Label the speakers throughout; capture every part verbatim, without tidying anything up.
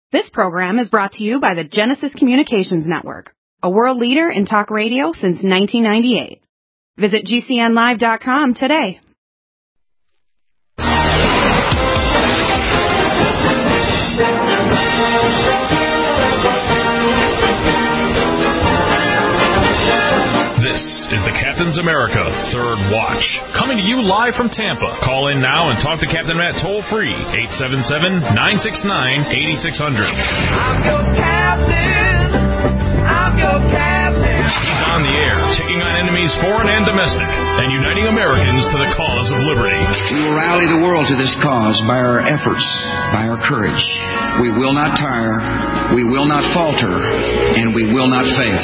Speaker 1: This program is brought to you by the Genesis Communications Network, a world leader in talk radio since nineteen ninety-eight. Visit G C N live dot com today.
Speaker 2: This is the Captain's America Third Watch, coming to you live from Tampa. Call in now and talk to Captain Matt toll-free, eight seven seven, nine six nine, eight six zero zero.
Speaker 3: I'm your captain. I'm your captain.
Speaker 2: He's on the air, taking on enemies foreign and domestic, and uniting Americans to the cause of liberty.
Speaker 4: We will rally the world to this cause by our efforts, by our courage. We will not tire, we will not falter, and we will not fail.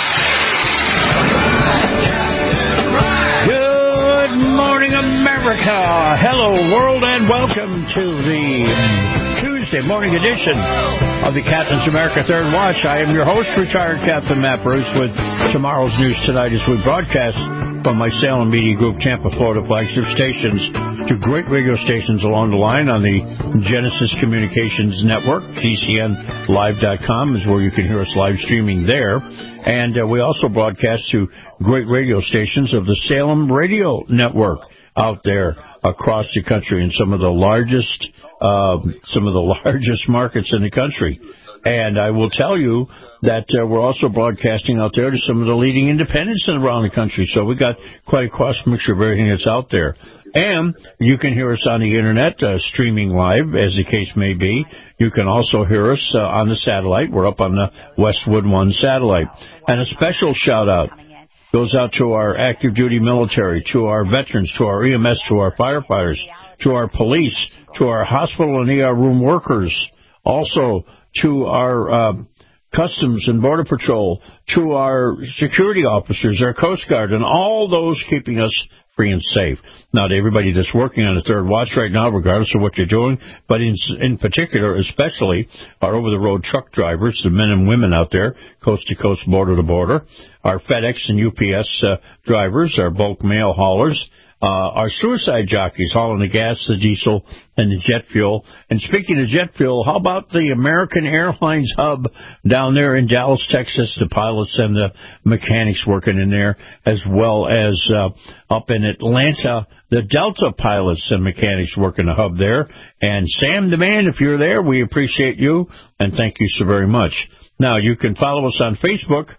Speaker 5: Good morning, America. Hello, world, and welcome to the Tuesday morning edition of the Captain's America Third Watch. I am your host, retired Captain Matt Bruce, with tomorrow's news tonight as we broadcast from my Salem Media Group, Tampa, Florida flagship stations to great radio stations along the line on the Genesis Communications Network. G C N live dot com is where you can hear us live streaming there. And uh, we also broadcast to great radio stations of the Salem Radio Network out there across the country in some of the largest, uh, some of the largest markets in the country. And I will tell you that uh, we're also broadcasting out there to some of the leading independents around the country. So we got quite a cross mixture of everything that's out there. And you can hear us on the Internet, uh, streaming live, as the case may be. You can also hear us uh, on the satellite. We're up on the Westwood One satellite. And a special shout-out goes out to our active duty military, to our veterans, to our E M S, to our firefighters, to our police, to our hospital and E R room workers, also to our uh, Customs and Border Patrol, to our security officers, our Coast Guard, and all those keeping us free and safe. Now, to everybody that's working on the Third Watch right now, regardless of what you're doing, but in, in particular, especially our over-the-road truck drivers, the men and women out there, coast to coast, border to border, our FedEx and U P S uh, drivers, our bulk mail haulers, Uh, our suicide jockeys hauling the gas, the diesel, and the jet fuel. And speaking of jet fuel, how about the American Airlines hub down there in Dallas, Texas, the pilots and the mechanics working in there, as well as uh, up in Atlanta, the Delta pilots and mechanics working the hub there. And Sam the Man, if you're there, we appreciate you, and thank you so very much. Now, you can follow us on Facebook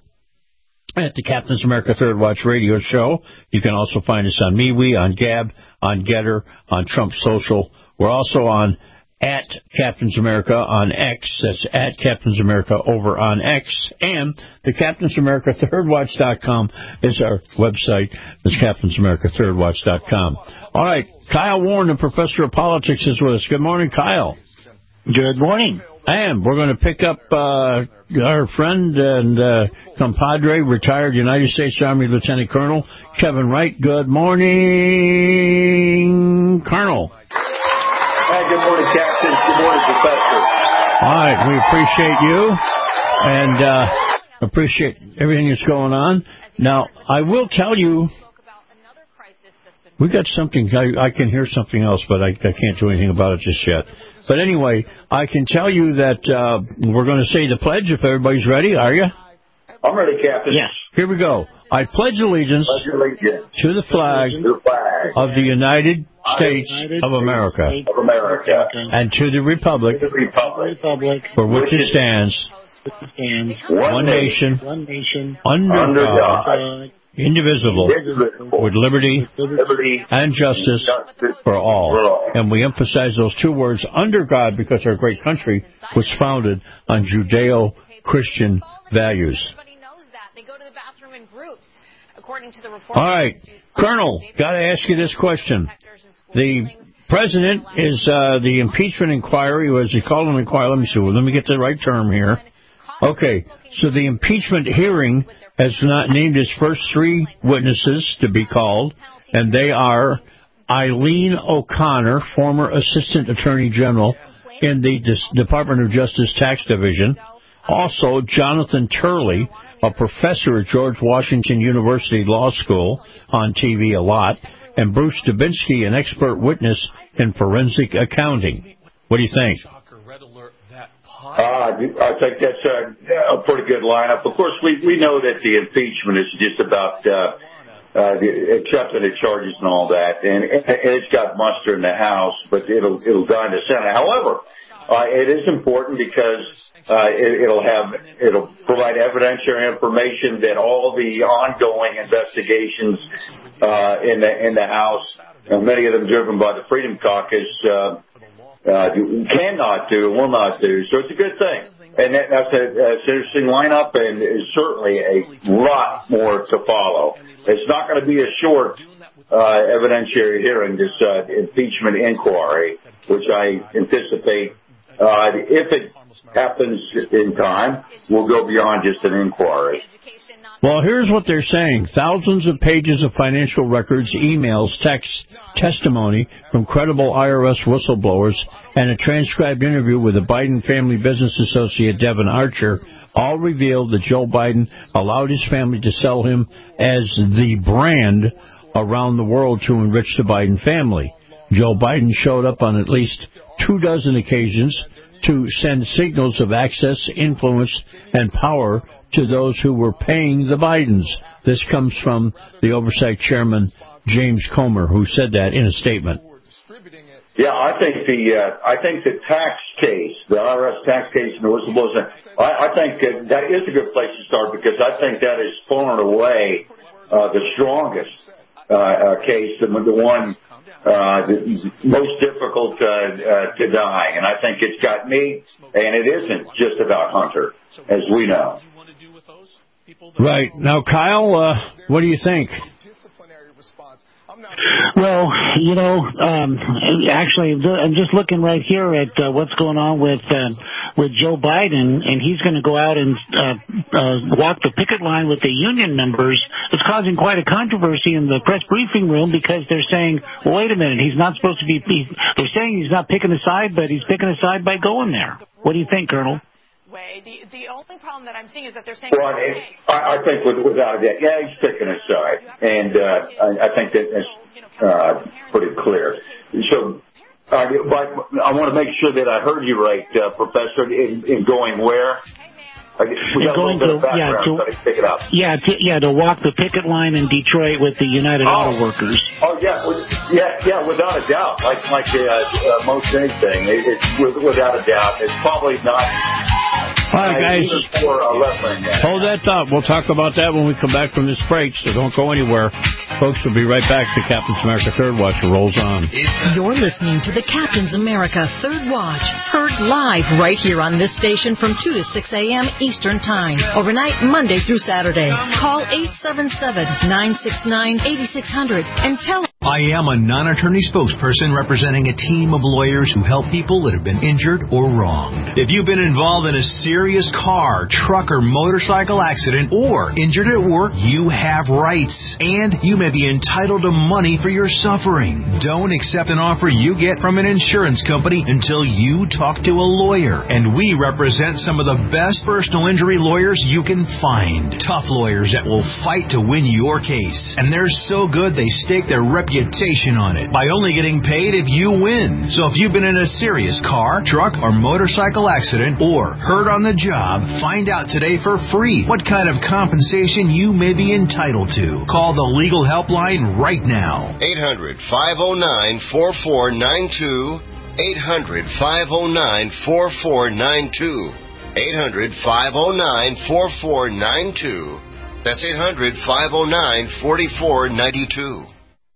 Speaker 5: at the Captain's America Third Watch radio show. You can also find us on MeWe, on Gab, on Getter, on Trump Social. We're also on at Captain's America on X. That's at Captain's America over on X. And the Captain's America Third Watch dot com is our website. That's Captain's America Third Watch dot com. All right, Kyle Warren, the professor of politics, is with us. Good morning, Kyle.
Speaker 6: Good morning.
Speaker 5: And we're going to pick up uh, our friend and uh, compadre, retired United States Army Lieutenant Colonel Kevin Wright. Good morning, Colonel.
Speaker 6: Hey, good morning, Captain. Good morning, Professor.
Speaker 5: All right, we appreciate you and uh, appreciate everything that's going on. Now, I will tell you, we got something. I, I can hear something else, but I, I can't do anything about it just yet. But anyway, I can tell you that uh, we're going to say the pledge if everybody's ready. Are you?
Speaker 6: I'm ready, Captain.
Speaker 5: Yes. Here we go. I pledge allegiance,
Speaker 6: pledge allegiance
Speaker 5: to the flag,
Speaker 6: to the flag
Speaker 5: of the United States
Speaker 6: United
Speaker 5: of America,
Speaker 6: of America
Speaker 5: and to the republic,
Speaker 6: to the republic
Speaker 5: for which it stands,
Speaker 6: one,
Speaker 5: one nation,
Speaker 6: one nation
Speaker 5: under,
Speaker 6: under
Speaker 5: God,
Speaker 6: God,
Speaker 5: indivisible,
Speaker 6: indivisible,
Speaker 5: with liberty,
Speaker 6: liberty
Speaker 5: and justice,
Speaker 6: justice
Speaker 5: for all.
Speaker 6: for all.
Speaker 5: And we emphasize those two words, under God, because our great country was founded on Judeo-Christian values. All right, Colonel, got to ask you this question. The president is uh, the impeachment inquiry, was he called an inquiry? Let me see. Let me get the right term here. Okay, so the impeachment hearing has not named his first three witnesses to be called, and they are Eileen O'Connor, former Assistant Attorney General in the Department of Justice Tax Division, also Jonathan Turley, a professor at George Washington University Law School, on T V a lot, and Bruce Dubinsky, an expert witness in forensic accounting. What do you think?
Speaker 6: Uh, I think that's a, a pretty good lineup. Of course, we, we know that the impeachment is just about uh, uh, the accepting the charges and all that, and, and it's got muster in the House, but it'll it'll die in the Senate. However, uh, it is important because uh, it, it'll have it'll provide evidentiary information that all the ongoing investigations uh, in the in the House, and many of them driven by the Freedom Caucus, Uh, Uh, cannot do, will not do. So it's a good thing. And that, that's, a, that's an interesting lineup, and is certainly a lot more to follow. It's not going to be a short uh, evidentiary hearing, this uh, impeachment inquiry, which I anticipate, uh, if it happens in time, will go beyond just an inquiry.
Speaker 5: Well, here's what they're saying. Thousands of pages of financial records, emails, texts, testimony from credible I R S whistleblowers, and a transcribed interview with the Biden family business associate Devin Archer all revealed that Joe Biden allowed his family to sell him as the brand around the world to enrich the Biden family. Joe Biden showed up on at least two dozen occasions to send signals of access, influence, and power to those who were paying the Bidens. This comes from the Oversight Chairman, James Comer, who said that in a statement.
Speaker 6: Yeah, I think the uh, I think the tax case, the I R S tax case and the whistleblowers, I, I think that, that is a good place to start, because I think that is far and away uh, the strongest uh, uh, case, and the one uh, the most difficult uh, uh, to die. And I think it's got me, and it isn't just about Hunter, as we know.
Speaker 5: Right. Now, Kyle, uh, what do you think?
Speaker 7: Well, you know, um, actually, I'm just looking right here at uh, what's going on with uh, with Joe Biden, and he's going to go out and uh, uh, walk the picket line with the union members. It's causing quite a controversy in the press briefing room, because they're saying, well, wait a minute, he's not supposed to be, he, they're saying he's not picking a side, but he's picking a side by going there. What do you think, Colonel?
Speaker 8: The, the only problem that I'm seeing is that they're saying...
Speaker 6: Well, I, I think with, without a doubt, yeah, he's picking a side, and uh, I, I think that that's uh, pretty clear. So, uh, but I want to make sure that I heard you right, uh, Professor, in, in going where? We got
Speaker 7: going
Speaker 6: a little
Speaker 7: to,
Speaker 6: bit of
Speaker 7: yeah,
Speaker 6: background,
Speaker 7: to,
Speaker 6: so I can pick it up.
Speaker 7: Yeah, to, yeah, to walk the picket line in Detroit with the United
Speaker 6: oh.
Speaker 7: Auto Workers.
Speaker 6: Oh, yeah, yeah, yeah, without a doubt. Like, like uh, uh, most anything, it, it's without a doubt. It's probably not...
Speaker 5: All right, guys, hold that thought. We'll talk about that when we come back from this break, so don't go anywhere. Folks, we'll be right back. The Captain's America Third Watch rolls on.
Speaker 9: You're listening to the Captain's America Third Watch, heard live right here on this station from two to six a.m. Eastern Time, overnight Monday through Saturday. Call eight seven seven, nine six nine, eight six zero zero and tell
Speaker 10: I am a non-attorney spokesperson representing a team of lawyers who help people that have been injured or wronged. If you've been involved in a serious car, truck, or motorcycle accident, or injured at work, you have rights, and you may be entitled to money for your suffering. Don't accept an offer you get from an insurance company until you talk to a lawyer. And we represent some of the best personal injury lawyers you can find. Tough lawyers that will fight to win your case. And they're so good they stake their reputation on it by only getting paid if you win. So if you've been in a serious car, truck, or motorcycle accident, or hurt on the job, find out today for free what kind of compensation you may be entitled to. Call the legal helpline right now.
Speaker 11: eight hundred, five oh nine, four four nine two. eight hundred, five oh nine, four four nine two. eight hundred, five oh nine, four four nine two. That's eight hundred, five oh nine, four four nine two.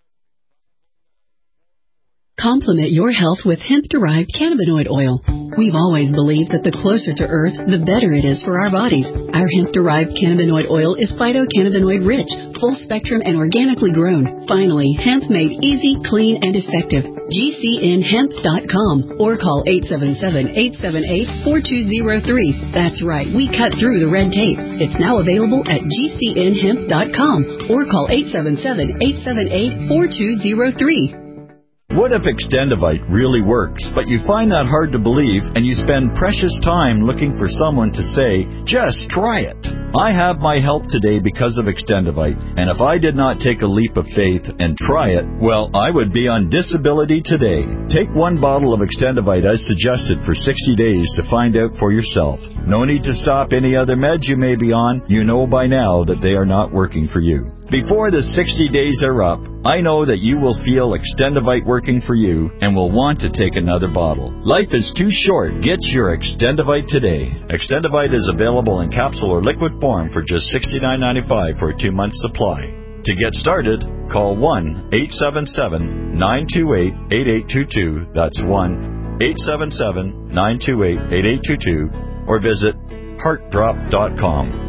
Speaker 12: Complement your health with hemp-derived cannabinoid oil. We've always believed that the closer to Earth, the better it is for our bodies. Our hemp-derived cannabinoid oil is phytocannabinoid-rich, full-spectrum, and organically grown. Finally, hemp made easy, clean, and effective. G C N hemp dot com or call eight seven seven, eight seven eight, four two zero three. That's right, we cut through the red tape. It's now available at G C N hemp dot com or call eight seven seven, eight seven eight, four two zero three.
Speaker 13: What if Extendivite really works, but you find that hard to believe and you spend precious time looking for someone to say, just try it? I have my health today because of Extendivite, and if I did not take a leap of faith and try it, well, I would be on disability today. Take one bottle of Extendivite as suggested for sixty days to find out for yourself. No need to stop any other meds you may be on. You know by now that they are not working for you. Before the sixty days are up, I know that you will feel Extendivite working for you and will want to take another bottle. Life is too short. Get your Extendivite today. Extendivite is available in capsule or liquid form for just sixty-nine ninety-five for a two-month supply. To get started, call one eight seven seven, nine two eight, eight eight two two. That's one eight seven seven, nine two eight, eight eight two two. Or visit heart drop dot com.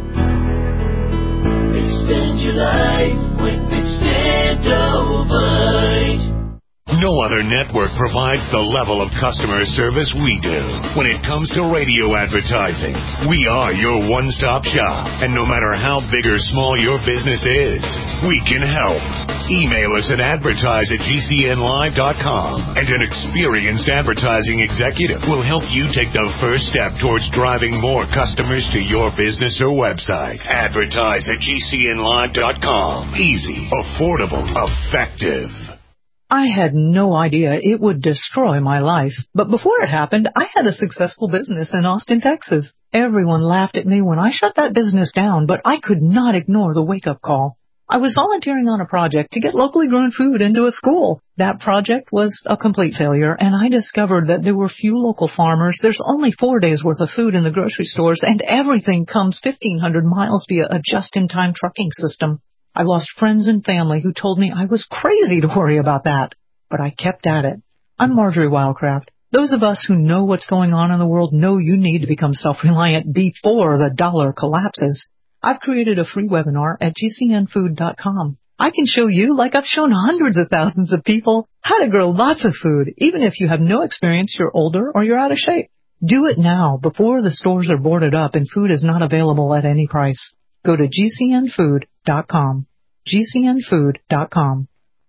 Speaker 3: Extend your life with Extendovite.
Speaker 14: No other network provides the level of customer service we do. When it comes to radio advertising, we are your one-stop shop. And no matter how big or small your business is, we can help. Email us at advertise at G C N live dot com, and an experienced advertising executive will help you take the first step towards driving more customers to your business or website. Advertise at G C N live dot com. Easy, affordable, effective.
Speaker 15: I had no idea it would destroy my life. But before it happened, I had a successful business in Austin, Texas. Everyone laughed at me when I shut that business down, but I could not ignore the wake-up call. I was volunteering on a project to get locally grown food into a school. That project was a complete failure, and I discovered that there were few local farmers. There's only four days' worth of food in the grocery stores, and everything comes fifteen hundred miles via a just-in-time trucking system. I lost friends and family who told me I was crazy to worry about that, but I kept at it. I'm Marjorie Wildcraft. Those of us who know what's going on in the world know you need to become self-reliant before the dollar collapses. I've created a free webinar at G C N food dot com. I can show you, like I've shown hundreds of thousands of people, how to grow lots of food, even if you have no experience, you're older, or you're out of shape. Do it now before the stores are boarded up and food is not available at any price. Go to G C N food dot com. G C N food dot com.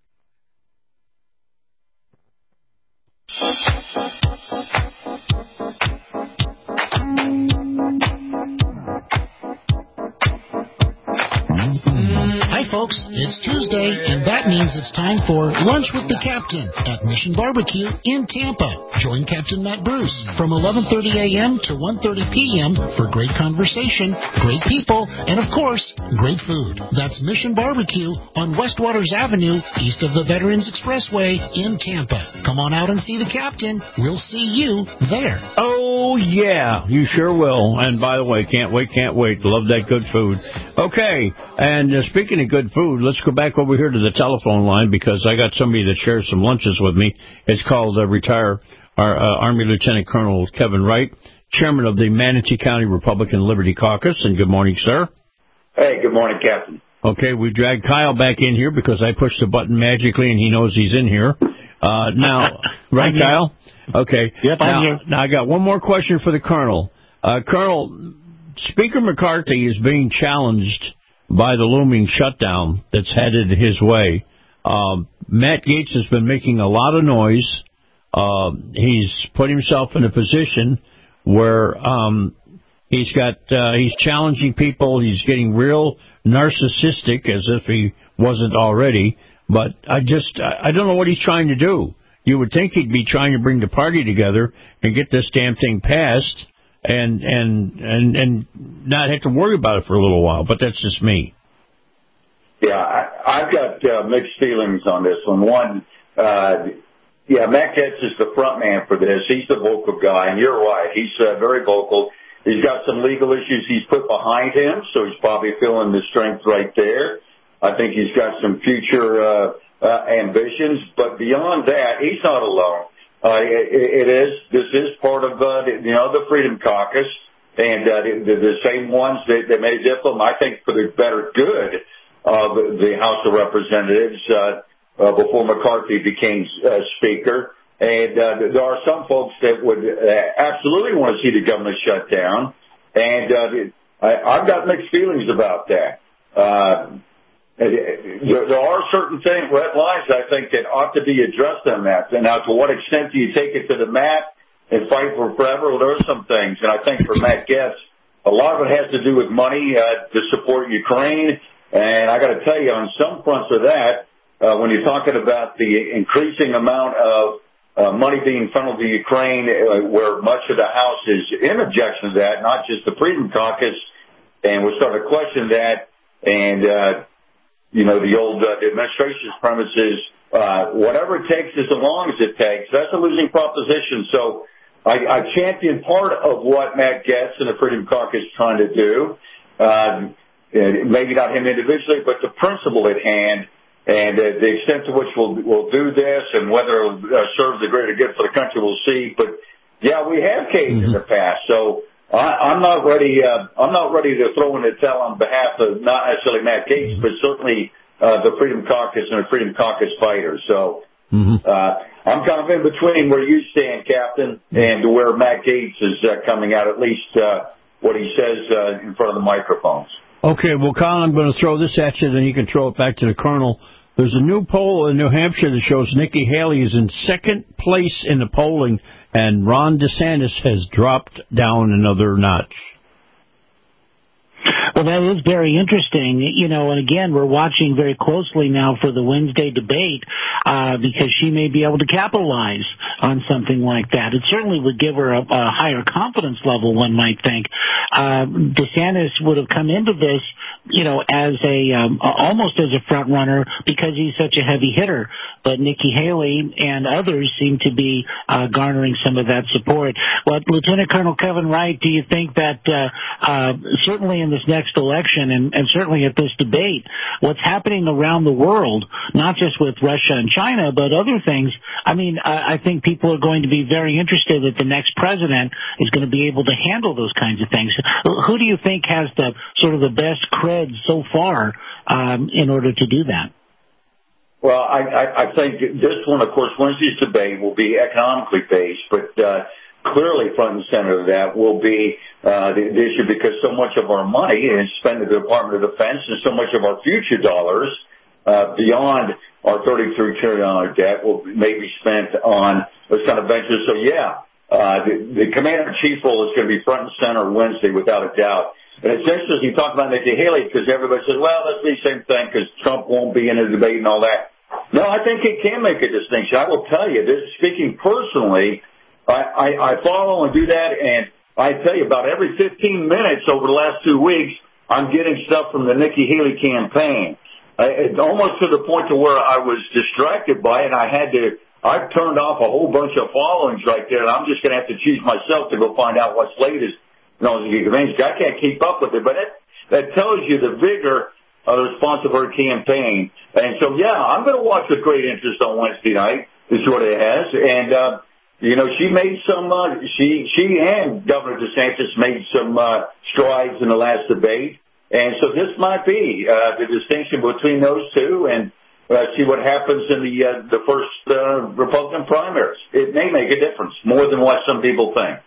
Speaker 16: Hi, folks. It's Tuesday, and that means it's time for Lunch with the Captain at Mission Barbecue in Tampa. Join Captain Matt Bruce from eleven thirty a.m. to one thirty p.m. for great conversation, great people, and, of course, great food. That's Mission Barbecue on West Waters Avenue, east of the Veterans Expressway in Tampa. Come on out and see the Captain. We'll see you there.
Speaker 5: Oh, yeah, you sure will. And, by the way, can't wait, can't wait. Love that good food. Okay, and uh, speaking of good food, let's go back over here to the telephone line because I got somebody that shares some lunches with me. It's called uh, Retire our, uh, Army Lieutenant Colonel Kevin Wright, Chairman of the Manatee County Republican Liberty Caucus. And good morning, sir.
Speaker 6: Hey, good morning, Captain.
Speaker 5: Okay, we dragged Kyle back in here because I pushed the button magically and he knows he's in here. Uh, now, right, Kyle? Okay.
Speaker 16: Yep,
Speaker 5: now,
Speaker 16: I'm here.
Speaker 5: Now, I got one more question for the Colonel. Uh, Colonel, Speaker McCarthy is being challenged by the looming shutdown that's headed his way. Um, Matt Gaetz has been making a lot of noise. Uh, he's put himself in a position where um, he's got uh, he's challenging people. He's getting real narcissistic, as if he wasn't already. But I just I don't know what he's trying to do. You would think he'd be trying to bring the party together and get this damn thing passed, and and and and not have to worry about it for a little while. But that's just me.
Speaker 6: Yeah, I, I've got uh, mixed feelings on this one. One, uh, yeah, Matt Gaetz is the front man for this. He's the vocal guy, and you're right. He's uh, very vocal. He's got some legal issues he's put behind him, so he's probably feeling the strength right there. I think he's got some future uh, uh, ambitions, but beyond that, he's not alone. Uh, it, it is. This is part of uh, the, you know the Freedom Caucus, and uh, the, the same ones that, that made it difficult. I think for the better good of the House of Representatives uh, uh, before McCarthy became uh, Speaker. And uh, there are some folks that would uh, absolutely want to see the government shut down, and uh, I, I've got mixed feelings about that. Uh, there, there are certain things, red lines, I think, that ought to be addressed on that. And now, to what extent do you take it to the mat and fight for forever? Well, there are some things, and I think for Matt Gaetz, a lot of it has to do with money uh, to support Ukraine. And I got to tell you, on some fronts of that, uh, when you're talking about the increasing amount of uh, money being funneled to Ukraine, uh, where much of the House is in objection to that, not just the Freedom Caucus, and we're starting to question that. And, uh, you know, the old uh, the administration's premise is uh, whatever it takes as long as it takes. That's a losing proposition. So I, I champion part of what Matt Gaetz and the Freedom Caucus is trying to do. Uh, maybe not him individually, but the principle at hand and uh, the extent to which we'll, we'll do this and whether it'll uh, serve the greater good for the country, we'll see. But, yeah, we have caved mm-hmm. in the past. So I, I'm not ready uh, I'm not ready to throw in the towel on behalf of not necessarily Matt Gaetz, mm-hmm. but certainly uh, the Freedom Caucus and the Freedom Caucus fighters. So mm-hmm. uh, I'm kind of in between where you stand, Captain, and where Matt Gaetz is uh, coming out, at least uh, what he says uh, in front of the microphones.
Speaker 5: Okay, well, Colin, I'm going to throw this at you, then you can throw it back to the Colonel. There's a new poll in New Hampshire that shows Nikki Haley is in second place in the polling, and Ron DeSantis has dropped down another notch.
Speaker 7: Well, that is very interesting, you know, and again, we're watching very closely now for the Wednesday debate uh, because she may be able to capitalize on something like that. It certainly would give her a, a higher confidence level, one might think. Uh, DeSantis would have come into this, you know, as a um, almost as a front runner because he's such a heavy hitter. But Nikki Haley and others seem to be uh, garnering some of that support. Well, Lieutenant Colonel Kevin Wright, do you think that uh, uh, certainly in this next election and, and certainly at this debate, what's happening around the world, not just with Russia and China, but other things, I mean, I, I think people are going to be very interested that the next president is going to be able to handle those kinds of things. Who do you think has the sort of the best cred so far um, in order to do that?
Speaker 6: Well, I, I, I think this one, of course, Wednesday's debate will be economically based, but uh, clearly front and center of that will be uh, the, the issue because so much of our money is spent in the Department of Defense and so much of our future dollars uh, beyond our thirty-three trillion dollars debt will maybe spent on those kind of ventures. So, yeah, uh, the, the commander-in-chief role is going to be front and center Wednesday without a doubt. And it's interesting you talk about Nikki Haley because everybody says, well, that's the same thing because Trump won't be in the debate and all that. No, I think it can make a distinction. I will tell you, this, speaking personally, I, I, I follow and do that, and I tell you, about every fifteen minutes over the last two weeks, I'm getting stuff from the Nikki Haley campaign. I, it's almost to the point to where I was distracted by it, and I had to, I've turned off a whole bunch of followings right there, and I'm just going to have to choose myself to go find out what's latest. You know, I can't keep up with it, but it, that tells you the vigor of the response of her campaign. And so, yeah, I'm going to watch with great interest on Wednesday night, is what it has. And, uh, you know, she made some, uh, she, she and Governor DeSantis made some, uh, strides in the last debate. And so this might be, uh, the distinction between those two and, uh, see what happens in the, uh, the first, uh, Republican primaries. It may make a difference more than what some people think.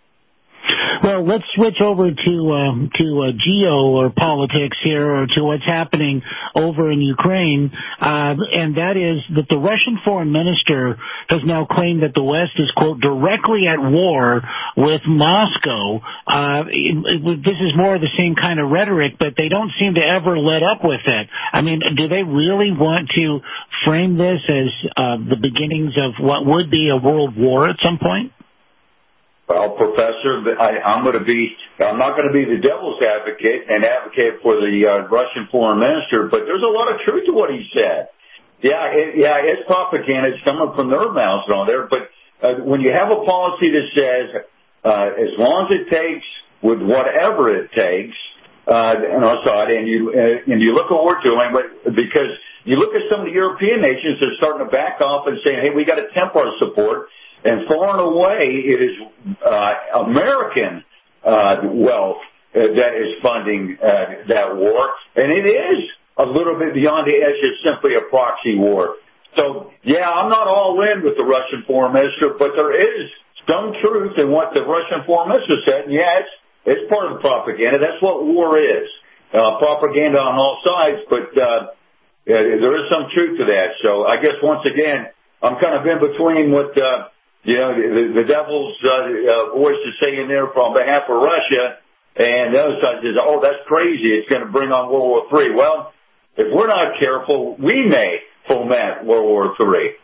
Speaker 7: Well, let's switch over to um, to uh, geo or politics here, or to what's happening over in Ukraine, uh, and that is that the Russian foreign minister has now claimed that the West is, quote, directly at war with Moscow. Uh, it, it, this is more of the same kind of rhetoric, but they don't seem to ever let up with it. I mean, do they really want to frame this as uh, the beginnings of what would be a world war at some point?
Speaker 6: Well, Professor, I, I'm going to be, I'm not going to be the devil's advocate and advocate for the uh, Russian foreign minister, but there's a lot of truth to what he said. Yeah, it, yeah, it's propaganda. It's coming from their mouths and all there. But uh, when you have a policy that says, uh, as long as it takes, with whatever it takes, uh, and also, and you, uh, and you look at what we're doing, but because you look at some of the European nations, they're starting to back off and saying, hey, we got to temper our support. And far and away, it is uh, American uh, wealth uh, that is funding uh, that war. And it is a little bit beyond the edge of simply a proxy war. So, yeah, I'm not all in with the Russian foreign minister, but there is some truth in what the Russian foreign minister said. And, yeah, it's, it's part of the propaganda. That's what war is, uh, propaganda on all sides. But uh, there is some truth to that. So I guess, once again, I'm kind of in between what uh, – You know, the, the devil's uh, uh, voice is saying there on behalf of Russia, And the other side says, oh, that's crazy. It's going to bring on World War Three. Well, if we're not careful, we may foment World War Three.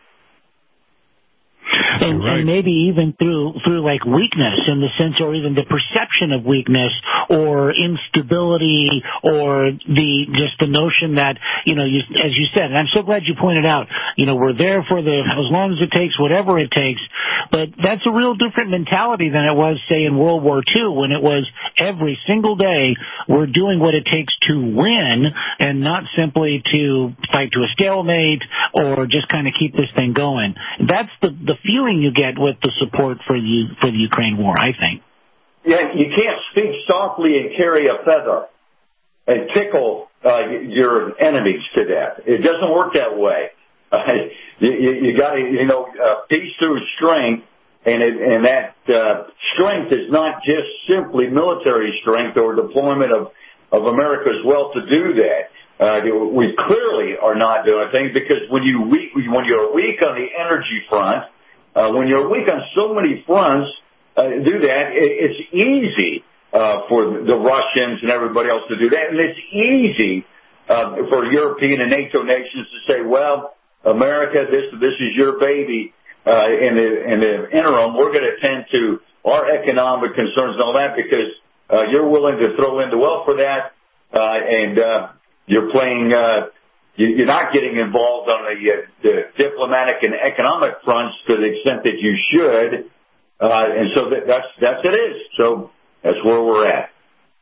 Speaker 7: And, right. and maybe even through through like weakness in the sense, or even the perception of weakness, or instability, or the just the notion that, you know, you, as you said, and I'm so glad you pointed out, you know, we're there for the as long as it takes, whatever it takes. But that's a real different mentality than it was, say, in World War Two, when it was every single day we're doing what it takes to win, and not simply to fight to a stalemate or just kind of keep this thing going. That's the the feeling you get with the support for the for the Ukraine war, I think.
Speaker 6: Yeah, you can't speak softly and carry a feather and tickle uh, your enemies to death. It doesn't work that way. Uh, you you, you got to, you know, uh, peace through strength, and it, and that uh, strength is not just simply military strength or deployment of of America's wealth to do that. Uh, we clearly are not doing things, because when you weak, when you're weak on the energy front, uh, when you're weak on so many fronts, uh, do that. It, it's easy uh, for the Russians and everybody else to do that, and it's easy uh, for European and NATO nations to say, "Well, America, this this is your baby." Uh, in the in the interim, we're going to tend to our economic concerns and all that, because uh, you're willing to throw in the well for that, uh, and uh, You're playing, uh, you're not getting involved on the, uh, the diplomatic and economic fronts to the extent that you should. Uh, and so that, that's, that's it is. So that's where we're at.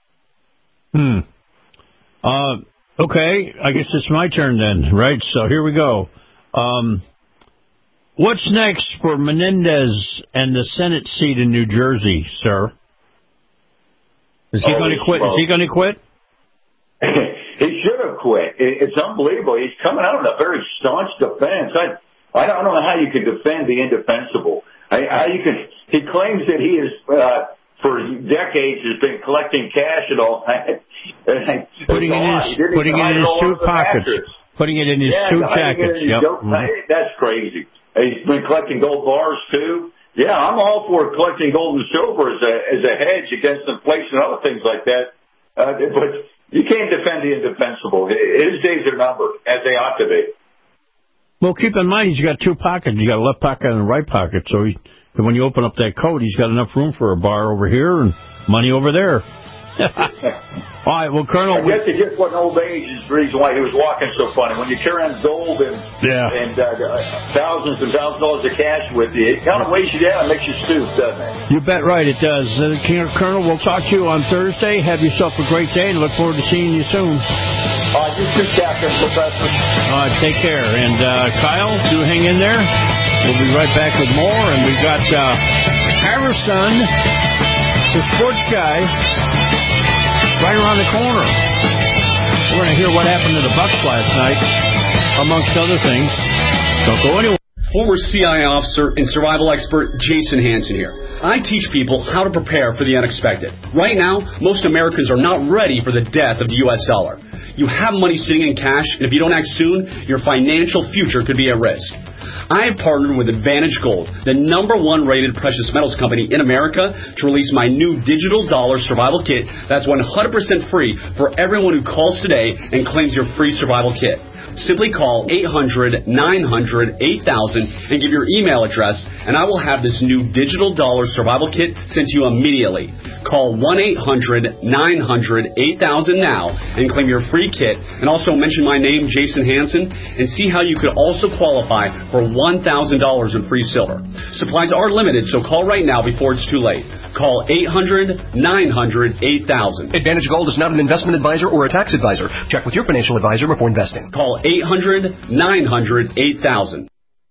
Speaker 5: Hmm. Uh, okay. I guess it's my turn then, right? So here we go. Um, what's next for Menendez and the Senate seat in New Jersey, sir? Is he oh, going to quit? Well, Is he going to quit?
Speaker 6: He should have quit. It's unbelievable. He's coming out in a very staunch defense. I, I don't know how you can defend the indefensible. I, how you can, he claims that he is, uh, for decades has been collecting cash and all that.
Speaker 5: Putting it in his, putting it in his suit pockets. Putting it in his
Speaker 6: yeah,
Speaker 5: suit jackets. Yep.
Speaker 6: Mm-hmm. That's crazy. He's been collecting gold bars too. Yeah, I'm all for collecting gold and silver as a, as a hedge against inflation and other things like that. Uh, but you can't defend the indefensible. His days are numbered, as they ought to be.
Speaker 5: Well, keep in mind, he's got two pockets. He's got a left pocket and a right pocket. So he, when you open up that coat, he's got enough room for a bar over here and money over there. All right, well, Colonel...
Speaker 6: I guess it just wasn't old age is the reason why he was walking so funny. When you carry on gold and
Speaker 5: yeah.
Speaker 6: and uh, thousands and thousands of dollars of cash with you, it kind of weighs you down and makes you stoop, doesn't it?
Speaker 5: You bet right it does. Uh, Colonel, we'll talk to you on Thursday. Have yourself a great day, and look forward to seeing you soon.
Speaker 6: Uh, you too, Captain, Professor.
Speaker 5: All right, take care. And uh, Kyle, do hang in there. We'll be right back with more. And we've got uh, Harrison, the sports guy, right around the corner. We're going to hear what happened to the Bucks last night, amongst other things. Don't go anywhere.
Speaker 17: Former C I A officer and survival expert Jason Hansen here. I teach people how to prepare for the unexpected. Right now, most Americans are not ready for the death of the U S dollar. You have money sitting in cash, and if you don't act soon, your financial future could be at risk. I have partnered with Advantage Gold, the number one rated precious metals company in America, to release my new digital dollar survival kit that's one hundred percent free for everyone who calls today and claims your free survival kit. Simply call eight hundred, nine hundred, eight thousand and give your email address, and I will have this new digital dollar survival kit sent to you immediately. Call one eight hundred, nine hundred, eight thousand now and claim your free kit, and also mention my name, Jason Hansen, and see how you could also qualify for one thousand dollars in free silver. Supplies are limited, so call right now before it's too late. Call eight hundred, nine hundred, eight thousand.
Speaker 18: Advantage Gold is not an investment advisor or a tax advisor. Check with your financial advisor before investing.
Speaker 17: Call eight hundred, nine hundred, eight thousand.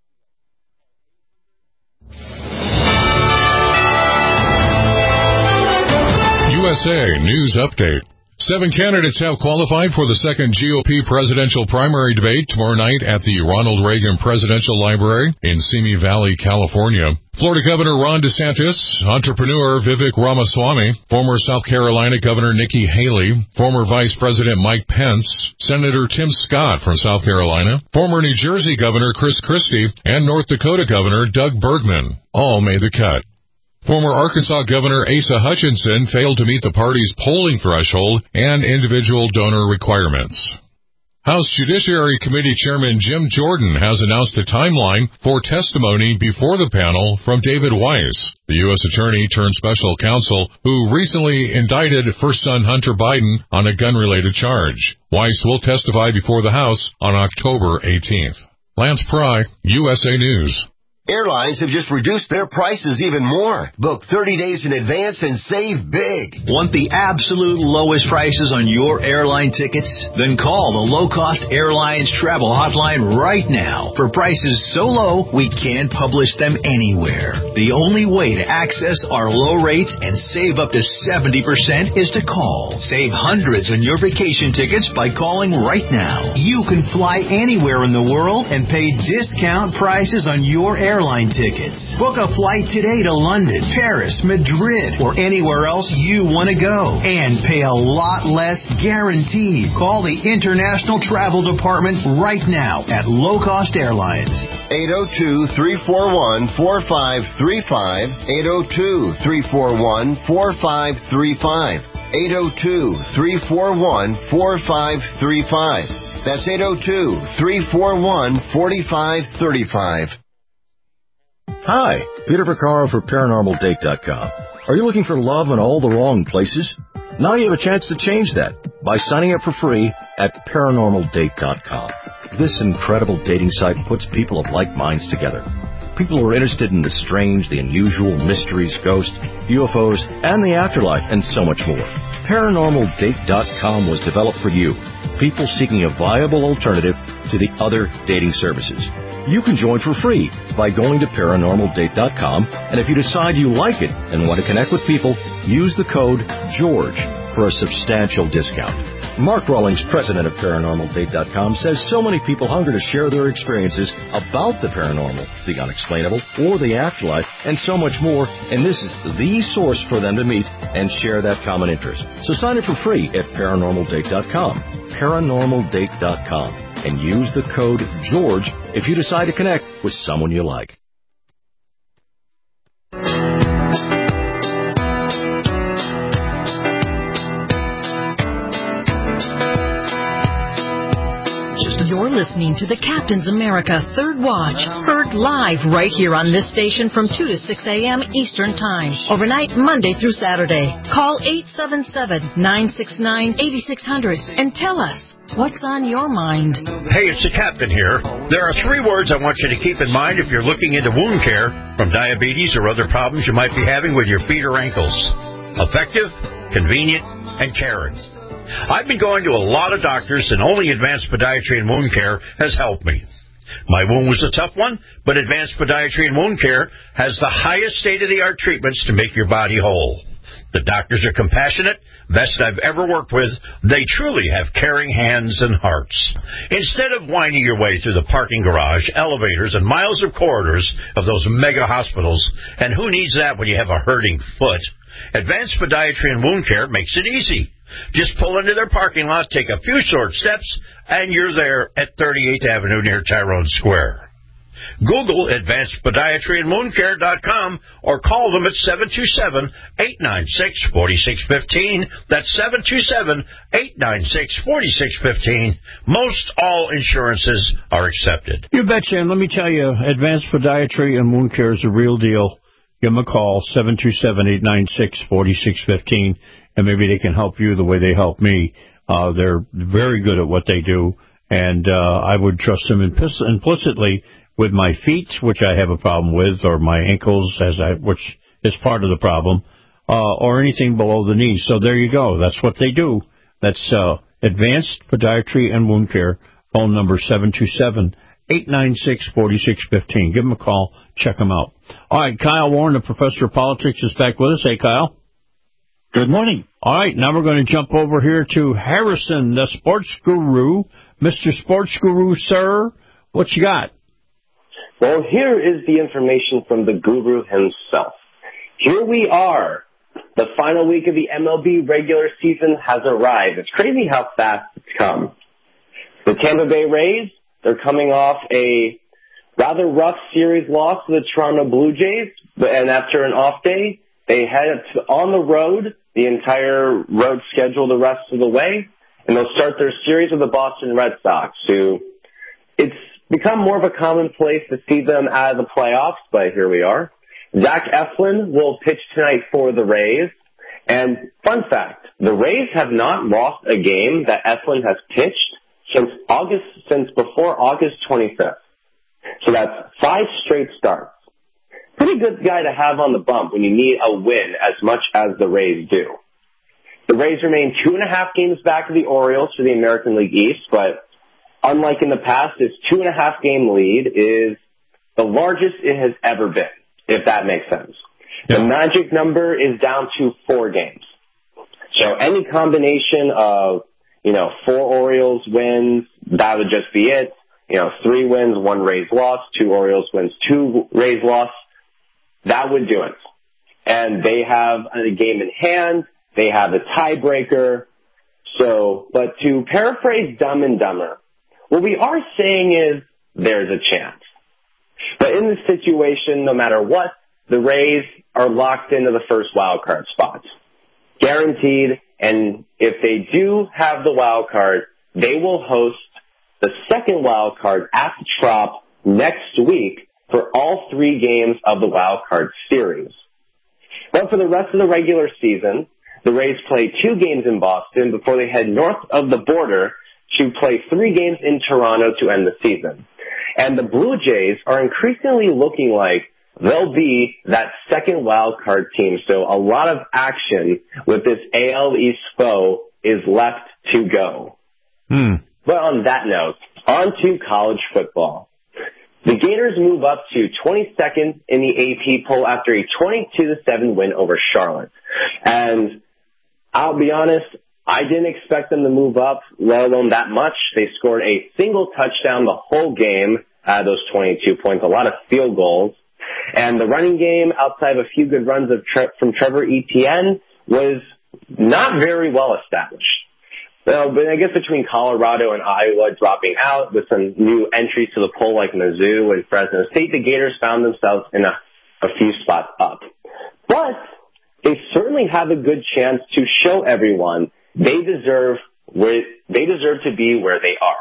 Speaker 2: U S A News Update. Seven candidates have qualified for the second G O P presidential primary debate tomorrow night at the Ronald Reagan Presidential Library in Simi Valley, California. Florida Governor Ron DeSantis, entrepreneur Vivek Ramaswamy, former South Carolina Governor Nikki Haley, former Vice President Mike Pence, Senator Tim Scott from South Carolina, former New Jersey Governor Chris Christie, and North Dakota Governor Doug Bergman all made the cut.
Speaker 19: Former Arkansas Governor Asa Hutchinson failed to meet the party's polling threshold and individual donor requirements. House Judiciary Committee Chairman Jim Jordan has announced a timeline for testimony before the panel from David Weiss, the U S Attorney turned special counsel who recently indicted first son Hunter Biden on a gun-related charge. Weiss will testify before the House on October eighteenth. Lance Pry, U S A News.
Speaker 11: Airlines have just reduced their prices even more. Book thirty days in advance and save big.
Speaker 10: Want the absolute lowest prices on your airline tickets? Then call the Low Cost Airlines Travel Hotline right now. For prices so low, we can't publish them anywhere. The only way to access our low rates and save up to seventy percent is to call. Save hundreds on your vacation tickets by calling right now. You can fly anywhere in the world and pay discount prices on your airline airline tickets. Book a flight today to London, Paris, Madrid, or anywhere else you want to go. And pay a lot less guaranteed. Call the International Travel Department right now at Low Cost Airlines.
Speaker 11: eight oh two, three four one, four five three five. eight oh two, three four one, four five three five. eight oh two, three four one, four five three five. That's eight oh two, three four one, four five three five.
Speaker 20: Hi, Peter Vaccaro for Paranormal Date dot com. Are you looking for love in all the wrong places? Now you have a chance to change that by signing up for free at Paranormal Date dot com. This incredible dating site puts people of like minds together. People who are interested in the strange, the unusual, mysteries, ghosts, U F Os, and the afterlife, and so much more. Paranormal Date dot com was developed for you, people seeking a viable alternative to the other dating services. You can join for free by going to Paranormal Date dot com, and if you decide you like it and want to connect with people, use the code GEORGE for a substantial discount. Mark Rawlings, president of Paranormal Date dot com, says so many people hunger to share their experiences about the paranormal, the unexplainable, or the afterlife, and so much more, and this is the source for them to meet and share that common interest. So sign up for free at Paranormal Date dot com, Paranormal Date dot com, and use the code GEORGE if you decide to connect with someone you like.
Speaker 9: You're listening to the Captain's America Third Watch, heard live right here on this station from two to six a.m. Eastern Time, overnight Monday through Saturday. Call eight seven seven, nine six nine, eight six zero zero and tell us what's on your mind.
Speaker 21: Hey, it's the Captain here. There are three words I want you to keep in mind if you're looking into wound care from diabetes or other problems you might be having with your feet or ankles. Effective, convenient, and caring. I've been going to a lot of doctors, and only Advanced Podiatry and Wound Care has helped me. My wound was a tough one, but Advanced Podiatry and Wound Care has the highest state-of-the-art treatments to make your body whole. The doctors are compassionate, best I've ever worked with. They truly have caring hands and hearts. Instead of winding your way through the parking garage, elevators, and miles of corridors of those mega hospitals, and who needs that when you have a hurting foot, Advanced Podiatry and Wound Care makes it easy. Just pull into their parking lot, take a few short steps, and you're there at thirty-eighth Avenue near Tyrone Square. Google Advanced Podiatry and Wound Care dot com or call them at seven two seven, eight nine six, four six one five. That's seven two seven, eight nine six, four six one five. Most all insurances are accepted.
Speaker 5: You betcha, and let me tell you, Advanced Podiatry and Wound Care is a real deal. Give them a call, seven two seven, eight nine six, four six one five, and maybe they can help you the way they help me. Uh, they're very good at what they do, and uh, I would trust them implic- implicitly with my feet, which I have a problem with, or my ankles, as I, which is part of the problem, uh, or anything below the knee. So there you go. That's what they do. That's uh, Advanced Podiatry and Wound Care. Phone number seven two seven, eight nine six, four six one five. Give them a call. Check them out. All right, Kyle Warren, the professor of politics, is back with us. Hey, Kyle.
Speaker 7: Good morning.
Speaker 5: All right, now we're going to jump over here to Harrison, the sports guru. Mister Sports Guru, sir, what you got?
Speaker 22: Well, here is the information from the guru himself. Here we are. The final week of the M L B regular season has arrived. It's crazy how fast it's come. The Tampa Bay Rays, they're coming off a rather rough series loss to the Toronto Blue Jays, But, and after an off day, they head to, on the road, the entire road schedule the rest of the way, and they'll start their series with the Boston Red Sox, who it's become more of a commonplace to see them out of the playoffs, but here we are. Zach Eflin will pitch tonight for the Rays. And fun fact, the Rays have not lost a game that Eflin has pitched since August, since before August twenty-fifth. So that's five straight starts. Pretty good guy to have on the bump when you need a win as much as the Rays do. The Rays remain two and a half games back of the Orioles for the American League East, but unlike in the past, this two and a half game lead is the largest it has ever been, if that makes sense. Yeah. The magic number is down to four games. So any combination of, you know, four Orioles wins, that would just be it. You know, three wins, one Rays loss, two Orioles wins, two Rays loss. That would do it. And they have a game in hand. They have a tiebreaker. So, but to paraphrase Dumb and Dumber, what we are saying is there's a chance. But in this situation, no matter what, the Rays are locked into the first wild card spot. Guaranteed. And if they do have the wild card, they will host the second wild card at the Trop next week for all three games of the wild card series. But for the rest of the regular season, the Rays play two games in Boston before they head north of the border to play three games in Toronto to end the season. And the Blue Jays are increasingly looking like they'll be that second wild card team. So a lot of action with this A L East foe is left to go.
Speaker 5: Hmm.
Speaker 22: But on that note, on to college football. The Gators move up to twenty-second in the A P poll after a twenty-two to seven win over Charlotte. And I'll be honest, I didn't expect them to move up, let alone that much. They scored a single touchdown the whole game out of those twenty-two points, a lot of field goals. And the running game, outside of a few good runs of tre- from Trevor Etienne, was not very well established. Well, but I guess between Colorado and Iowa dropping out with some new entries to the poll like Mizzou and Fresno State, the Gators found themselves in a, a few spots up. But they certainly have a good chance to show everyone they deserve where they deserve to be where they are.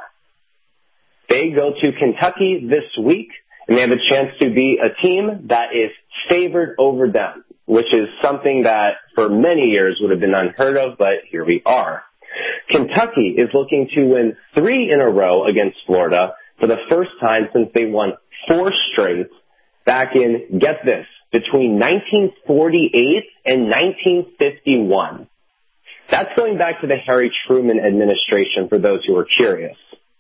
Speaker 22: They go to Kentucky this week, and they have a chance to be a team that is favored over them, which is something that for many years would have been unheard of, but here we are. Kentucky is looking to win three in a row against Florida for the first time since they won four straight back in, get this, between nineteen forty-eight and nineteen fifty-one. That's going back to the Harry Truman administration for those who are curious.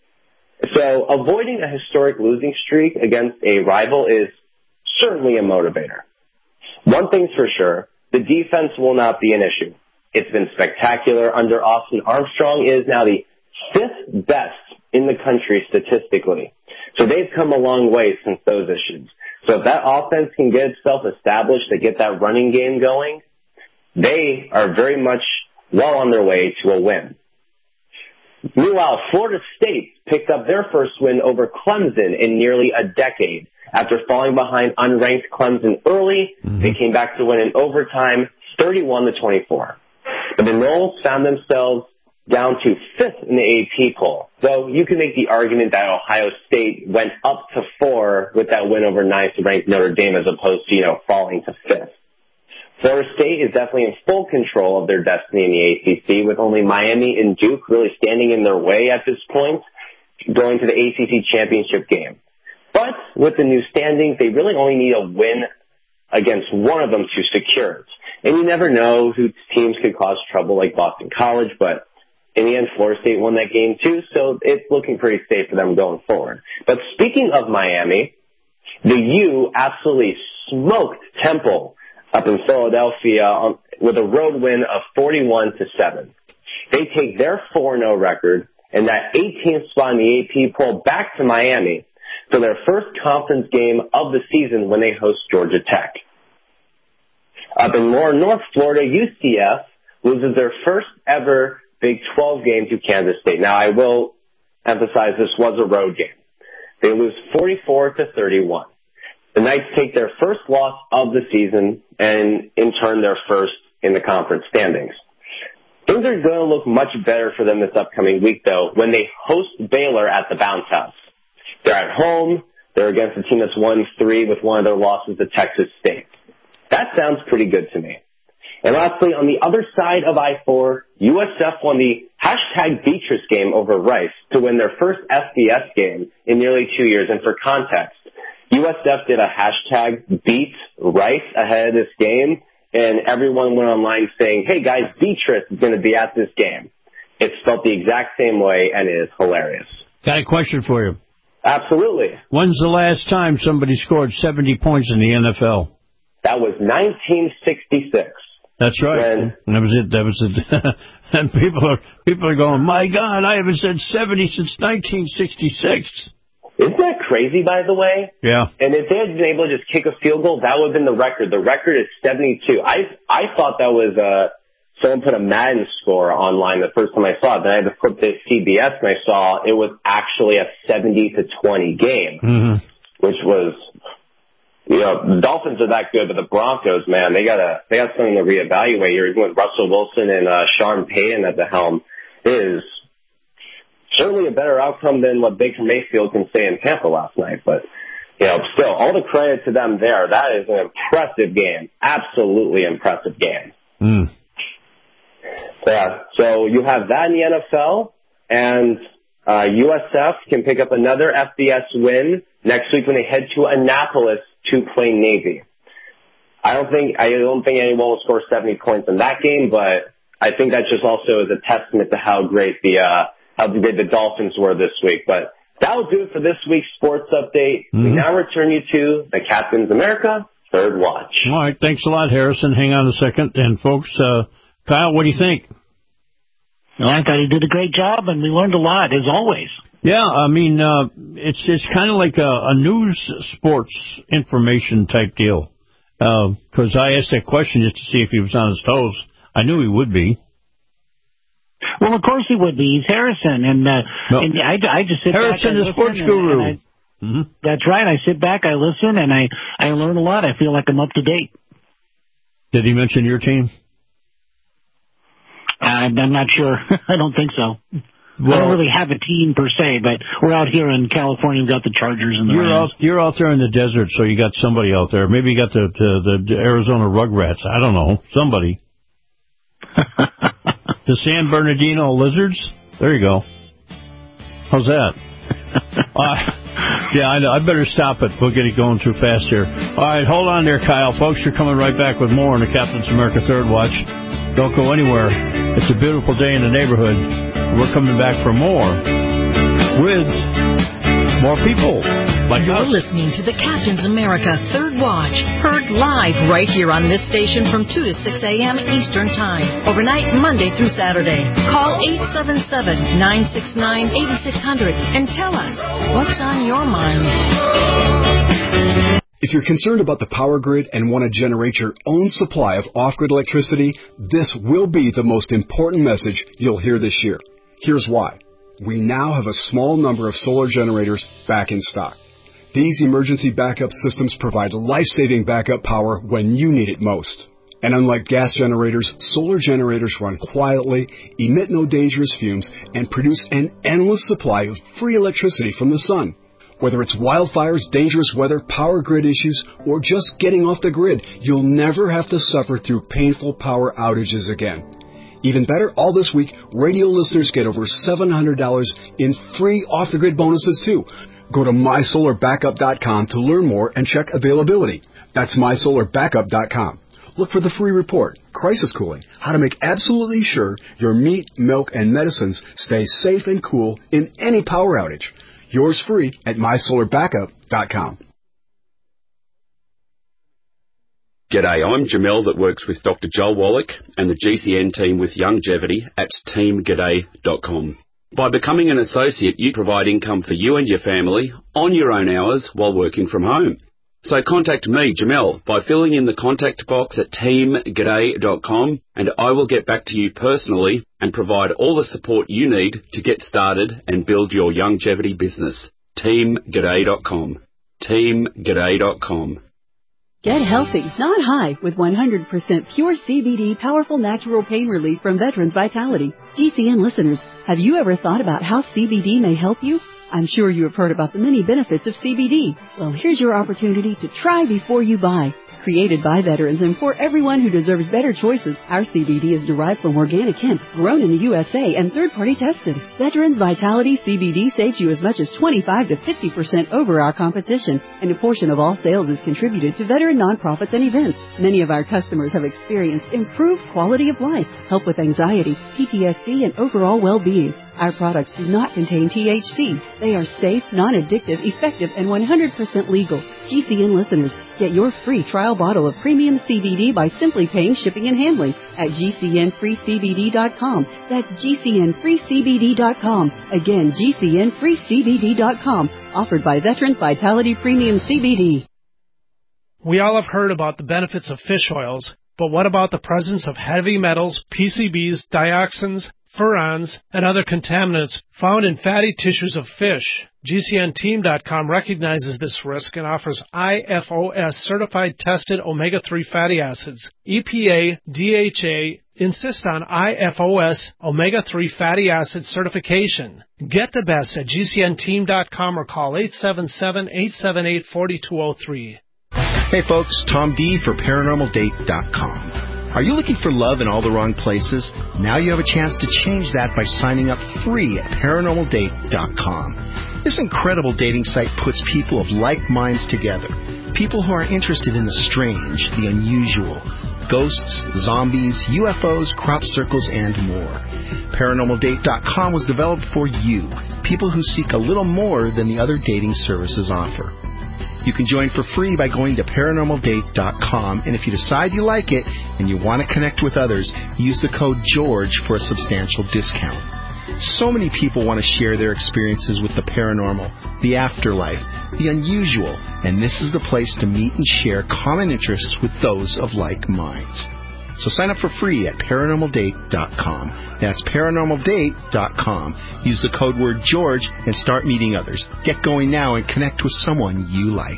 Speaker 22: So avoiding a historic losing streak against a rival is certainly a motivator. One thing's for sure, the defense will not be an issue. It's been spectacular under Austin Armstrong. It is now the fifth best in the country statistically. So they've come a long way since those issues. So if that offense can get itself established to get that running game going, they are very much well on their way to a win. Meanwhile, Florida State picked up their first win over Clemson in nearly a decade. After falling behind unranked Clemson early, mm-hmm. they came back to win in overtime, thirty-one to twenty-four. But the Noles found themselves down to fifth in the A P poll. Though you can make the argument that Ohio State went up to four with that win over ninth-ranked Notre Dame as opposed to, you know, falling to fifth. Florida State is definitely in full control of their destiny in the A C C, with only Miami and Duke really standing in their way at this point, going to the A C C championship game. But with the new standings, they really only need a win against one of them to secure it. And you never know whose teams could cause trouble like Boston College, but in the end, Florida State won that game too, so it's looking pretty safe for them going forward. But speaking of Miami, the U absolutely smoked Temple up in Philadelphia on, with a road win of forty-one to seven. They take their four and oh record and that eighteenth spot in the A P poll back to Miami for their first conference game of the season when they host Georgia Tech. Up in more North Florida, U C F loses their first ever Big twelve game to Kansas State. Now, I will emphasize this was a road game. They lose forty-four to thirty-one. The Knights take their first loss of the season and, in turn, their first in the conference standings. Things are going to look much better for them this upcoming week, though, when they host Baylor at the Bounce House. They're at home. They're against a team that's won three with one of their losses to Texas State. That sounds pretty good to me. And lastly, on the other side of I four, U S F won the hashtag Beatrice game over Rice to win their first F B S game in nearly two years. And for context, U S F did a hashtag beat Rice ahead of this game, and everyone went online saying, hey guys, Beatrice is going to be at this game. It's spelled the exact same way, and it is hilarious.
Speaker 5: Got a question for you.
Speaker 22: Absolutely.
Speaker 5: When's the last time somebody scored seventy points in the N F L?
Speaker 22: That was nineteen sixty-six.
Speaker 5: That's right. When, that was it. That was it. And people are people are going, my God, I haven't said seventy since nineteen sixty-six.
Speaker 22: Isn't that crazy, by the way?
Speaker 5: Yeah.
Speaker 22: And if they had been able to just kick a field goal, that would have been the record. The record is seventy-two. I I thought that was uh someone put a Madden score online the first time I saw it. Then I had to flip to C B S and I saw it was actually a seventy to twenty game,
Speaker 5: mm-hmm.
Speaker 22: which was, you know, the Dolphins are that good, but the Broncos, man, they gotta they got something to reevaluate here. Even with Russell Wilson and uh, Sean Payton at the helm, is certainly a better outcome than what Baker Mayfield can say in Tampa last night. But, you know, still, all the credit to them there. That is an impressive game. Absolutely impressive game.
Speaker 5: Mm.
Speaker 22: Yeah, so you have that in the N F L, and uh, U S F can pick up another F B S win next week when they head to Annapolis to play Navy. I don't think I don't think anyone will score seventy points in that game, but I think that just also is a testament to how great the uh, how great the Dolphins were this week. But that will do it for this week's sports update. Mm-hmm. We now return you to the Captain's America Third Watch.
Speaker 5: All right, thanks a lot, Harrison. Hang on a second, and folks. Uh, Kyle, what do you think?
Speaker 7: Well, I thought he did a great job, and we learned a lot, as always.
Speaker 5: Yeah, I mean, uh, it's it's kind of like a, a news sports information type deal. Because uh, I asked that question just to see if he was on his toes. I knew he would be.
Speaker 7: Well, of course he would be. He's Harrison, and, uh,
Speaker 5: no.
Speaker 7: and I, I just sit
Speaker 5: Harrison,
Speaker 7: back.
Speaker 5: the sports
Speaker 7: and,
Speaker 5: guru.
Speaker 7: And I, mm-hmm. That's right. I sit back, I listen, and I, I learn a lot. I feel like I'm up to date.
Speaker 5: Did he mention your team?
Speaker 7: I'm not sure. I don't think so. Well, I don't really have a team per se, but we're out here in California. We've got the Chargers and the
Speaker 5: you're
Speaker 7: Rams.
Speaker 5: Out, you're out there in the desert, so you got somebody out there. Maybe you got the the, the Arizona Rugrats. I don't know. Somebody. The San Bernardino Lizards? There you go. How's that? uh, yeah, I know. I better stop it. We'll get it going too fast here. All right, hold on there, Kyle. Folks, you're coming right back with more on the Captain's America Third Watch. Don't go anywhere. It's a beautiful day in the neighborhood. We're coming back for more with more people like
Speaker 9: You're
Speaker 5: us.
Speaker 9: listening to the Captain's America Third Watch, heard live right here on this station from two to six a.m. Eastern Time, overnight Monday through Saturday. Call eight seven seven, nine six nine, eight six zero zero and tell us what's on your mind.
Speaker 1: If you're concerned about the power grid and want to generate your own supply of off-grid electricity, this will be the most important message you'll hear this year. Here's why. We now have a small number of solar generators back in stock. These emergency backup systems provide life-saving backup power when you need it most. And unlike gas generators, solar generators run quietly, emit no dangerous fumes, and produce an endless supply of free electricity from the sun. Whether it's wildfires, dangerous weather, power grid issues, or just getting off the grid, you'll never have to suffer through painful power outages again. Even better, all this week, radio listeners get over seven hundred dollars in free off-the-grid bonuses, too. Go to my solar backup dot com to learn more and check availability. That's my solar backup dot com. Look for the free report, Crisis Cooling, how to make absolutely sure your meat, milk, and medicines stay safe and cool in any power outage. Yours free at my solar backup dot com.
Speaker 4: G'day, I'm Jamel that works with Doctor Joel Wallach and the G C N team with Longevity at team g'day dot com. By becoming an associate, you provide income for you and your family on your own hours while working from home. So contact me, Jamel, by filling in the contact box at team g'day dot com, and I will get back to you personally and provide all the support you need to get started and build your longevity business. team g'day dot com. team g'day dot com.
Speaker 8: Get healthy, not high, with one hundred percent pure C B D powerful natural pain relief from Veterans Vitality. G C N listeners, have you ever thought about how C B D may help you? I'm sure you have heard about the many benefits of C B D. Well, here's your opportunity to try before you buy. Created by veterans and for everyone who deserves better choices, our C B D is derived from organic hemp, grown in the U S A and third-party tested. Veterans Vitality C B D saves you as much as twenty-five to fifty percent over our competition, and a portion of all sales is contributed to veteran nonprofits and events. Many of our customers have experienced improved quality of life, help with anxiety, P T S D, and overall well-being. Our products do not contain T H C. They are safe, non-addictive, effective, and one hundred percent legal. G C N listeners, get your free trial bottle of premium C B D by simply paying shipping and handling at G C N free C B D dot com. That's G C N free C B D dot com. Again, G C N free C B D dot com. Offered by Veterans Vitality Premium C B D.
Speaker 12: We all have heard about the benefits of fish oils, but what about the presence of heavy metals, P C Bs, dioxins, furans, and other contaminants found in fatty tissues of fish? G C N team dot com recognizes this risk and offers I F O S certified tested omega three fatty acids. E P A, D H A insist on I F O S omega three fatty acid certification. Get the best at G C N team dot com or call eight seven seven, eight seven eight, four two zero three.
Speaker 23: Hey folks, Tom D for paranormal date dot com. Are you looking for love in all the wrong places? Now you have a chance to change that by signing up free at paranormal date dot com. This incredible dating site puts people of like minds together. People who are interested in the strange, the unusual, ghosts, zombies, U F Os, crop circles, and more. paranormal date dot com was developed for you, people who seek a little more than the other dating services offer. You can join for free by going to paranormal date dot com, and if you decide you like it and you want to connect with others, use the code GEORGE for a substantial discount. So many people want to share their experiences with the paranormal, the afterlife, the unusual, and this is the place to meet and share common interests with those of like minds. So sign up for free at paranormal date dot com. That's paranormal date dot com. Use the code word George and start meeting others. Get going now and connect with someone you like.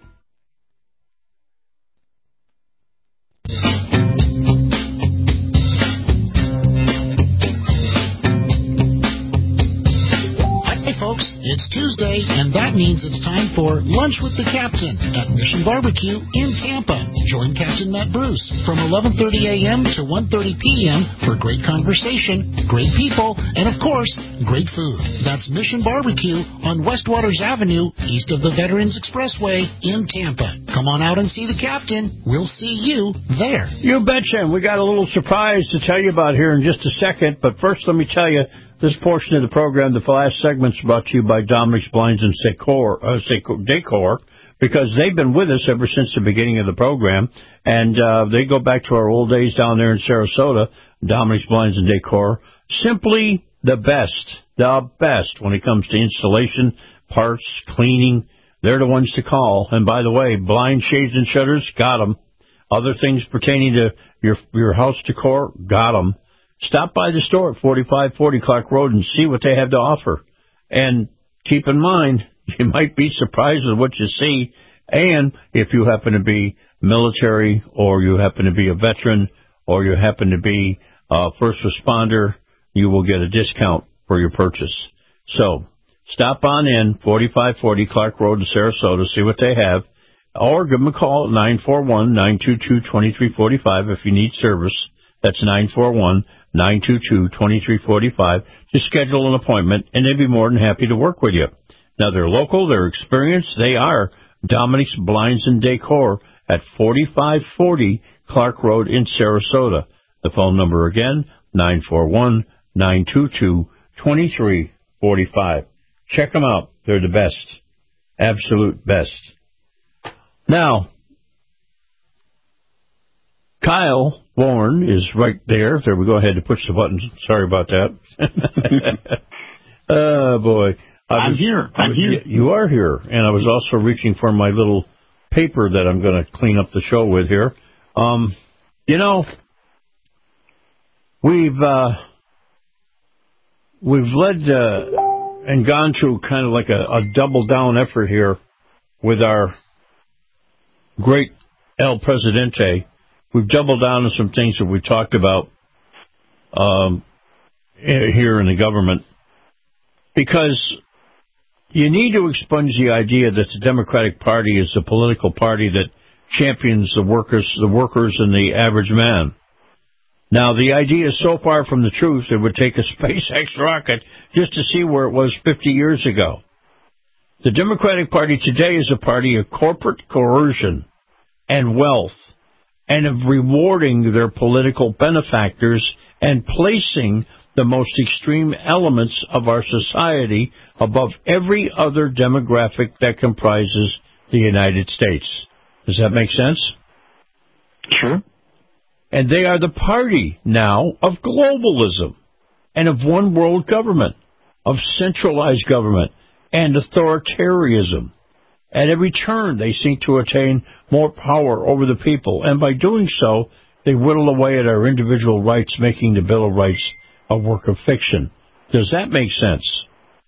Speaker 16: It's Tuesday, and that means it's time for Lunch with the Captain at Mission Barbecue in Tampa. Join Captain Matt Bruce from eleven thirty a.m. to one thirty p.m. for great conversation, great people, and, of course, great food. That's Mission Barbecue on West Waters Avenue, east of the Veterans Expressway in Tampa. Come on out and see the Captain. We'll see you there.
Speaker 5: You betcha. We got a little surprise to tell you about here in just a second, but first let me tell you, this portion of the program, the last segment's brought to you by Dominic's Blinds and Decor, uh, Decor, because they've been with us ever since the beginning of the program, and uh, they go back to our old days down there in Sarasota. Dominic's Blinds and Decor, simply the best, the best when it comes to installation, parts, cleaning. They're the ones to call. And by the way, blind shades and shutters, got them. Other things pertaining to your your house decor, got them. Stop by the store at forty-five forty Clark Road and see what they have to offer. And keep in mind, you might be surprised at what you see. And if you happen to be military, or you happen to be a veteran, or you happen to be a first responder, you will get a discount for your purchase. So stop on in, forty-five forty Clark Road in Sarasota, see what they have. Or give them a call at nine four one, nine two two, two three four five if you need service. That's nine four one, nine two two, two three four five to schedule an appointment, and they'd be more than happy to work with you. Now, they're local, they're experienced, they are Dominic's Blinds and Decor at forty-five forty Clark Road in Sarasota. The phone number again, nine four one, nine two two, two three four five. Check them out. They're the best. Absolute best. Now, Kyle Warren is right there. There we go. I had to push the buttons. Sorry about that. Oh, boy. I
Speaker 24: I'm
Speaker 5: was,
Speaker 24: here. I'm here.
Speaker 5: You are here. And I was also reaching for my little paper that I'm going to clean up the show with here. Um, you know, we've uh, we've led uh, and gone through kind of like a, a double-down effort here with our great El Presidente, we've doubled down on some things that we talked about um, here in the government, because you need to expunge the idea that the Democratic Party is a political party that champions the workers, the workers and the average man. Now, the idea is so far from the truth, it would take a SpaceX rocket just to see where it was fifty years ago. The Democratic Party today is a party of corporate coercion and wealth, and of rewarding their political benefactors and placing the most extreme elements of our society above every other demographic that comprises the United States. Does that make sense?
Speaker 7: Sure.
Speaker 5: And they are the party now of globalism and of one world government, of centralized government and authoritarianism. At every turn, they seek to attain more power over the people, and by doing so, they whittle away at our individual rights, making the Bill of Rights a work of fiction. Does that make sense?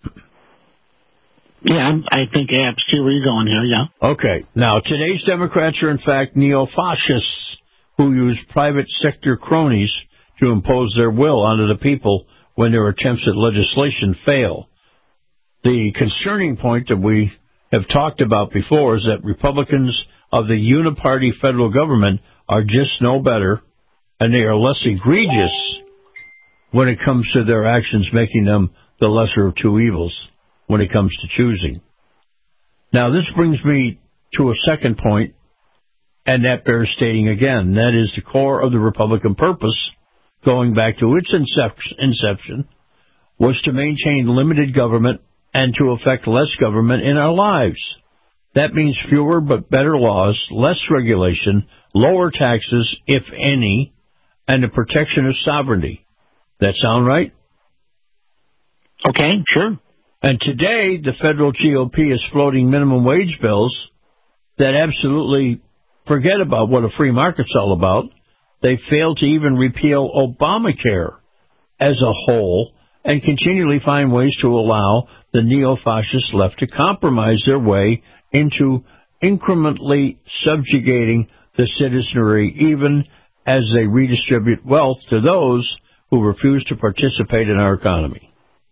Speaker 7: Yeah, I think I see where you're going here, yeah.
Speaker 5: Okay. Now, today's Democrats are, in fact, neo-fascists who use private sector cronies to impose their will onto the people when their attempts at legislation fail. The concerning point that we have talked about before is that Republicans of the uniparty federal government are just no better, and they are less egregious when it comes to their actions, making them the lesser of two evils when it comes to choosing. Now, this brings me to a second point, and that bears stating again. That is the core of the Republican purpose, going back to its inception, was to maintain limited government and to effect less government in our lives. That means fewer but better laws, less regulation, lower taxes, if any, and the protection of sovereignty. That sound right?
Speaker 7: Okay, sure.
Speaker 5: And today, the federal G O P is floating minimum wage bills that absolutely forget about what a free market's all about. They fail to even repeal Obamacare as a whole and continually find ways to allow the neo-fascist left to compromise their way into incrementally subjugating the citizenry, even as they redistribute wealth to those who refuse to participate in our economy.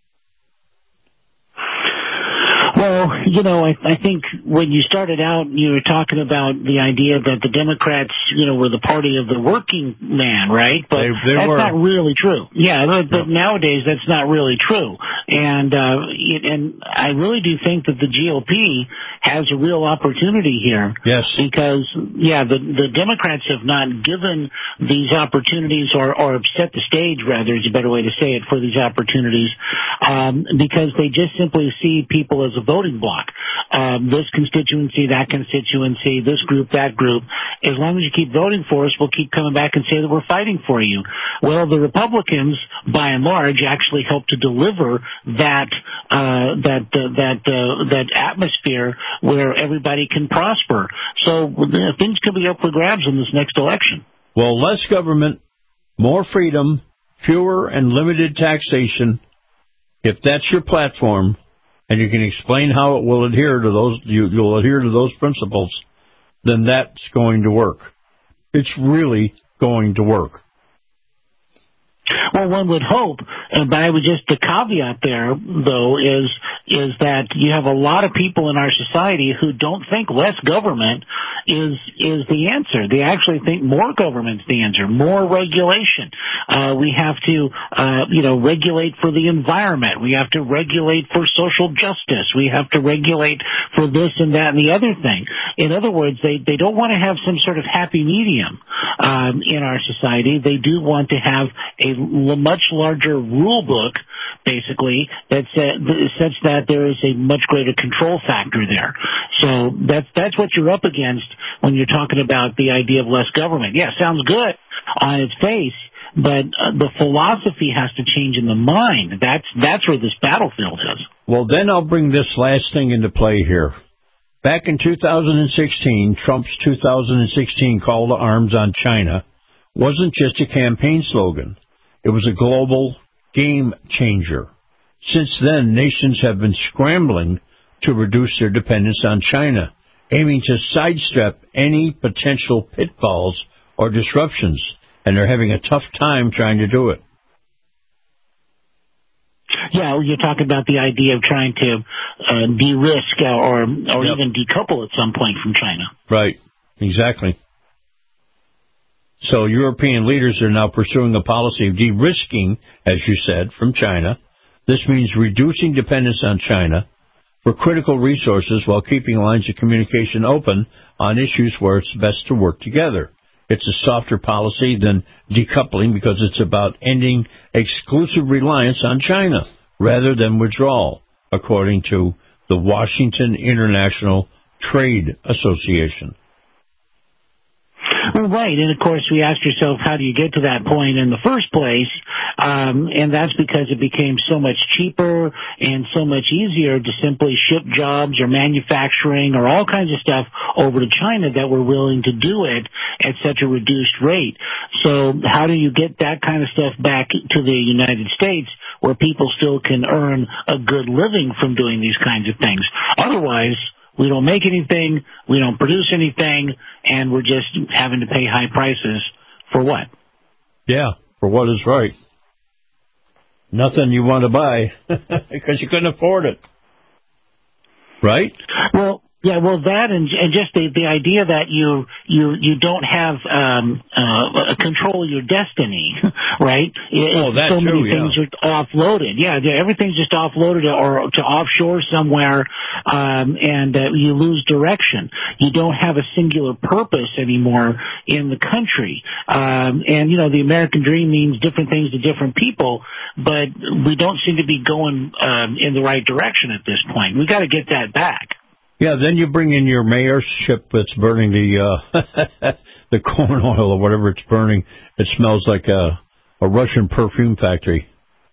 Speaker 7: Well, you know, I, I think when you started out, you were talking about the idea that the Democrats, you know, were the party of the working man, right? But
Speaker 5: they, they
Speaker 7: that's
Speaker 5: were.
Speaker 7: not really true. Yeah, but, but nowadays that's not really true. And uh, it, and I really do think that the G O P has a real opportunity here.
Speaker 5: Yes.
Speaker 7: Because, yeah, the, the Democrats have not given these opportunities or, or set the stage, rather, is a better way to say it, for these opportunities, um, because they just simply see people as a voting block. Um, this constituency, that constituency, this group, that group. As long as you keep voting for us, we'll keep coming back and say that we're fighting for you. Well, the Republicans, by and large, actually help to deliver that uh, that uh, that uh, that atmosphere where everybody can prosper. So uh, things could be up for grabs in this next election.
Speaker 5: Well, less government, more freedom, fewer and limited taxation. If that's your platform, and you can explain how it will adhere to those, you, you'll adhere to those principles, then that's going to work. It's really going to work.
Speaker 7: Well, one would hope, but I would just, the caveat there, though, is is that you have a lot of people in our society who don't think less government is is the answer. They actually think more government's the answer, more regulation. Uh, we have to, uh, you know, regulate for the environment. We have to regulate for social justice. We have to regulate for this and that and the other thing. In other words, they, they don't want to have some sort of happy medium um, in our society. They do want to have a much larger rule book, basically, that's uh, such that there is a much greater control factor there. So that's that's what you're up against when you're talking about the idea of less government. Yeah, sounds good on its face, but uh, the philosophy has to change in the mind. That's that's where this battlefield is.
Speaker 5: Well, then I'll bring this last thing into play here. Back in two thousand sixteen, Trump's two thousand sixteen call to arms on China wasn't just a campaign slogan. It was a global game changer. Since then, nations have been scrambling to reduce their dependence on China, aiming to sidestep any potential pitfalls or disruptions, and they're having a tough time trying to do it.
Speaker 7: Yeah, you're talking about the idea of trying to uh, de-risk or or
Speaker 5: Yep.
Speaker 7: even decouple at some point from China.
Speaker 5: Right, exactly. So European leaders are now pursuing a policy of de-risking, as you said, from China. This means reducing dependence on China for critical resources while keeping lines of communication open on issues where it's best to work together. It's a softer policy than decoupling because it's about ending exclusive reliance on China rather than withdrawal, according to the Washington International Trade Association.
Speaker 7: Well, right, and of course we asked ourselves, how do you get to that point in the first place? Um, and that's because it became so much cheaper and so much easier to simply ship jobs or manufacturing or all kinds of stuff over to China that we're willing to do it at such a reduced rate. So how do you get that kind of stuff back to the United States where people still can earn a good living from doing these kinds of things? Otherwise, we don't make anything, we don't produce anything, and we're just having to pay high prices for what?
Speaker 5: Yeah, for what is right. Nothing you want to buy because you couldn't afford it. Right?
Speaker 7: Well, yeah, well, that and, and just the, the idea that you you you don't have um, uh, control of your destiny, right?
Speaker 5: Oh, that
Speaker 7: so
Speaker 5: too,
Speaker 7: many things
Speaker 5: yeah.
Speaker 7: are offloaded. Yeah, everything's just offloaded or to offshore somewhere, um, and uh, you lose direction. You don't have a singular purpose anymore in the country. Um, and you know, the American dream means different things to different people, but we don't seem to be going um, in the right direction at this point. We got to get that back.
Speaker 5: Yeah, then you bring in your mayorship that's burning the uh, the corn oil or whatever it's burning. It smells like a, a Russian perfume factory.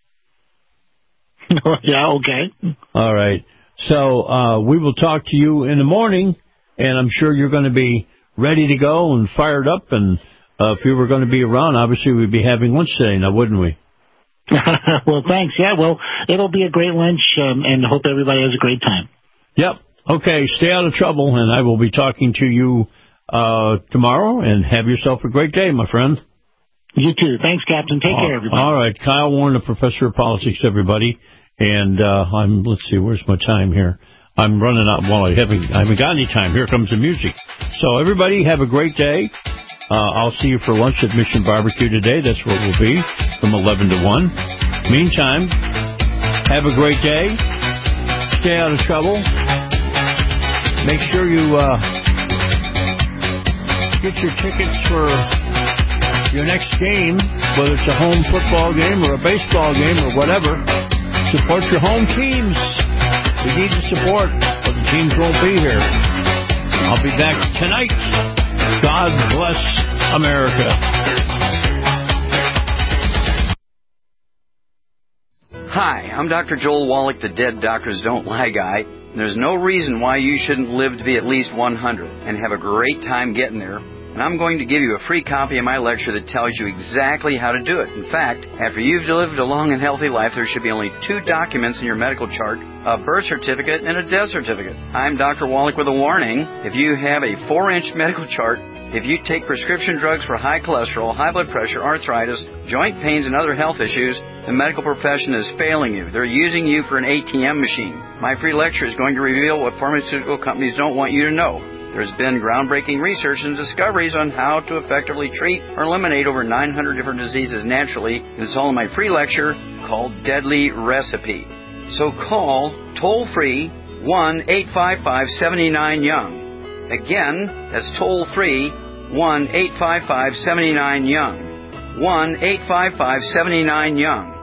Speaker 7: Yeah, okay.
Speaker 5: All right. So uh, we will talk to you in the morning, and I'm sure you're going to be ready to go and fired up. And uh, if you were going to be around, obviously we'd be having lunch today now, wouldn't we?
Speaker 7: Well, thanks. Yeah, well, it'll be a great lunch, um, and hope everybody has a great time.
Speaker 5: Yep. Okay, stay out of trouble, and I will be talking to you uh, tomorrow, and have yourself a great day, my friend.
Speaker 7: You too. Thanks, Captain. Take
Speaker 5: all,
Speaker 7: care, everybody.
Speaker 5: All right, Kyle Warren, the professor of politics, everybody. And uh, I'm, let's see, where's my time here? I'm running out. Well, I haven't, I haven't got any time. Here comes the music. So, everybody, have a great day. Uh, I'll see you for lunch at Mission Barbecue today. That's where we'll be, from eleven to one. Meantime, have a great day. Stay out of trouble. Make sure you uh, get your tickets for your next game, whether it's a home football game or a baseball game or whatever. Support your home teams. We need the support, or the teams won't be here. I'll be back tonight. God bless America.
Speaker 3: Hi, I'm Doctor Joel Wallach, the Dead Doctors Don't Lie guy. There's no reason why you shouldn't live to be at least one hundred and have a great time getting there. And I'm going to give you a free copy of my lecture that tells you exactly how to do it. In fact, after you've lived a long and healthy life, there should be only two documents in your medical chart, a birth certificate and a death certificate. I'm Doctor Wallach with a warning. If you have a four-inch medical chart, if you take prescription drugs for high cholesterol, high blood pressure, arthritis, joint pains, and other health issues, the medical profession is failing you. They're using you for an A T M machine. My free lecture is going to reveal what pharmaceutical companies don't want you to know. There's been groundbreaking research and discoveries on how to effectively treat or eliminate over nine hundred different diseases naturally. It's all in my free lecture called Deadly Recipe. So call toll-free one eight five five, seven nine, young. Again, that's toll-free one eight five five, seven nine, young. one eight five five, seven nine, young.